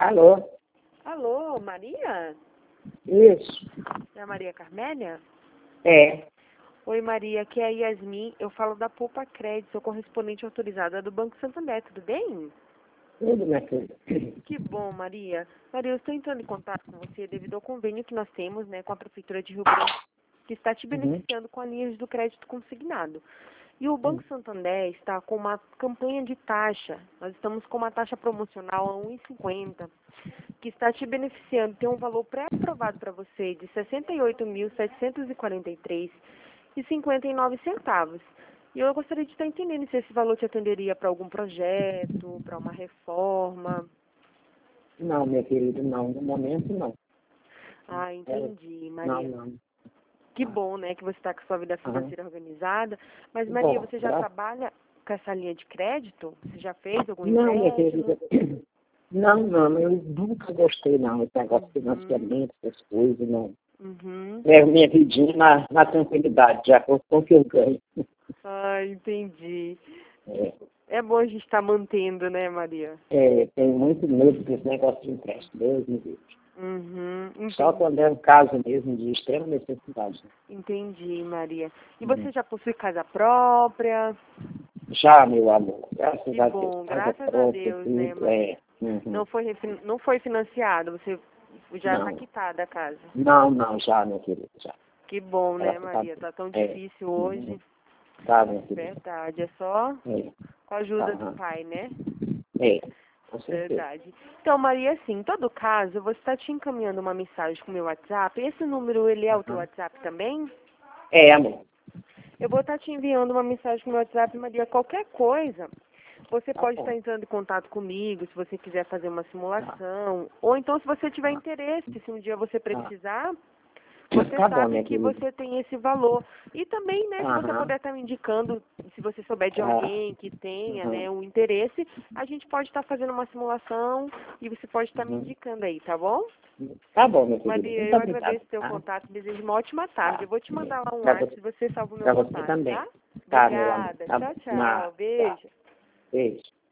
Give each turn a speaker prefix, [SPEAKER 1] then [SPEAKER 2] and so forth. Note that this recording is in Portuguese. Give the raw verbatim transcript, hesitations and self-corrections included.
[SPEAKER 1] Alô?
[SPEAKER 2] Alô, Maria?
[SPEAKER 1] Isso.
[SPEAKER 2] É a Maria Carmélia?
[SPEAKER 1] É.
[SPEAKER 2] Oi, Maria, aqui é a Yasmin. Eu falo da Poupa Crédito, sou correspondente autorizada do Banco Santander, tudo bem?
[SPEAKER 1] Tudo, minha filha.
[SPEAKER 2] Que bom, Maria. Maria, eu estou entrando em contato com você devido ao convênio que nós temos, né, com a Prefeitura de Rio Branco, que está te
[SPEAKER 1] Uhum.
[SPEAKER 2] beneficiando com a linha do crédito consignado. E o Banco Santander está com uma campanha de taxa. Nós estamos com uma taxa promocional a um real e cinquenta centavos, que está te beneficiando. Tem um valor pré-aprovado para você de sessenta e oito mil, setecentos e quarenta e três reais e cinquenta e nove centavos. E eu gostaria de estar entendendo se esse valor te atenderia para algum projeto, para uma reforma.
[SPEAKER 1] Não, minha querida, não. No momento, não.
[SPEAKER 2] Ah, entendi,
[SPEAKER 1] É, não,
[SPEAKER 2] Maria.
[SPEAKER 1] não.
[SPEAKER 2] Que bom, né, que você está com a sua vida
[SPEAKER 1] Aham.
[SPEAKER 2] financeira organizada. Mas, Maria,
[SPEAKER 1] Bom,
[SPEAKER 2] você já
[SPEAKER 1] gra-
[SPEAKER 2] trabalha com essa linha de crédito? Você já fez algum
[SPEAKER 1] Não, minha
[SPEAKER 2] empréstimo?
[SPEAKER 1] querida. Não, não. Eu nunca gostei, não. Esse negócio de
[SPEAKER 2] Uhum,
[SPEAKER 1] financiamento, essas coisas, não.
[SPEAKER 2] uhum.
[SPEAKER 1] Levo minha vidinha na, na tranquilidade, de acordo com o que eu ganho.
[SPEAKER 2] Ah, entendi.
[SPEAKER 1] É,
[SPEAKER 2] É bom a gente estar mantendo, né, Maria?
[SPEAKER 1] é, tenho muito medo desse negócio de empréstimo, Deus me livre.
[SPEAKER 2] Uhum,
[SPEAKER 1] Só
[SPEAKER 2] entendi,
[SPEAKER 1] quando é um caso mesmo de extrema necessidade.
[SPEAKER 2] entendi, Maria. E
[SPEAKER 1] Uhum.
[SPEAKER 2] você já possui casa própria?
[SPEAKER 1] Já, meu amor, graças
[SPEAKER 2] Que
[SPEAKER 1] a Deus,
[SPEAKER 2] bom,
[SPEAKER 1] casa
[SPEAKER 2] graças a
[SPEAKER 1] própria,
[SPEAKER 2] Deus, né,
[SPEAKER 1] tudo, é.
[SPEAKER 2] Maria?
[SPEAKER 1] Uhum.
[SPEAKER 2] Não foi, refin- não foi financiado, você já está
[SPEAKER 1] Não,
[SPEAKER 2] quitada a casa.
[SPEAKER 1] não, não, já, minha querida, já.
[SPEAKER 2] Que bom, né,
[SPEAKER 1] Graças a
[SPEAKER 2] Maria?
[SPEAKER 1] Deus.
[SPEAKER 2] Tá tão
[SPEAKER 1] É.
[SPEAKER 2] difícil
[SPEAKER 1] Uhum.
[SPEAKER 2] hoje.
[SPEAKER 1] Tá, minha querida.
[SPEAKER 2] Verdade, é só
[SPEAKER 1] É.
[SPEAKER 2] com a ajuda do
[SPEAKER 1] Aham.
[SPEAKER 2] pai, né?
[SPEAKER 1] É, com certeza.
[SPEAKER 2] Verdade. Então, Maria, assim, em todo caso, eu vou estar te encaminhando uma mensagem com o meu WhatsApp. Esse número, ele é o teu
[SPEAKER 1] Aham.
[SPEAKER 2] WhatsApp também?
[SPEAKER 1] É, amor.
[SPEAKER 2] Eu vou estar te enviando uma mensagem com o meu WhatsApp, Maria. Qualquer coisa, você
[SPEAKER 1] Tá
[SPEAKER 2] pode
[SPEAKER 1] bom.
[SPEAKER 2] estar entrando em contato comigo, se você quiser fazer uma
[SPEAKER 1] Tá.
[SPEAKER 2] simulação. Ou então, se você tiver
[SPEAKER 1] Tá.
[SPEAKER 2] interesse, se um dia você
[SPEAKER 1] Tá.
[SPEAKER 2] precisar, você
[SPEAKER 1] Tá bom,
[SPEAKER 2] sabe
[SPEAKER 1] minha
[SPEAKER 2] que
[SPEAKER 1] querida.
[SPEAKER 2] você tem esse valor. E também, né, se você
[SPEAKER 1] Aham.
[SPEAKER 2] puder estar me indicando, se você souber de
[SPEAKER 1] Ah.
[SPEAKER 2] alguém que tenha,
[SPEAKER 1] Uhum.
[SPEAKER 2] né, um interesse, a gente pode estar fazendo uma simulação e você pode estar me
[SPEAKER 1] Uhum.
[SPEAKER 2] indicando aí, tá bom?
[SPEAKER 1] Tá bom, minha querida.
[SPEAKER 2] Maria,
[SPEAKER 1] Muito
[SPEAKER 2] eu
[SPEAKER 1] obrigado,
[SPEAKER 2] agradeço o teu
[SPEAKER 1] tá?
[SPEAKER 2] contato, desejo uma ótima tarde.
[SPEAKER 1] Tá.
[SPEAKER 2] Eu vou te mandar lá um
[SPEAKER 1] Pra
[SPEAKER 2] WhatsApp
[SPEAKER 1] você,
[SPEAKER 2] se você salva o meu
[SPEAKER 1] pra você
[SPEAKER 2] contato,
[SPEAKER 1] também.
[SPEAKER 2] tá?
[SPEAKER 1] Tá, meu amor.
[SPEAKER 2] Obrigada.
[SPEAKER 1] Tá
[SPEAKER 2] Tchau,
[SPEAKER 1] bom.
[SPEAKER 2] tchau.
[SPEAKER 1] Nada. Tá.
[SPEAKER 2] Beijo.
[SPEAKER 1] Beijo.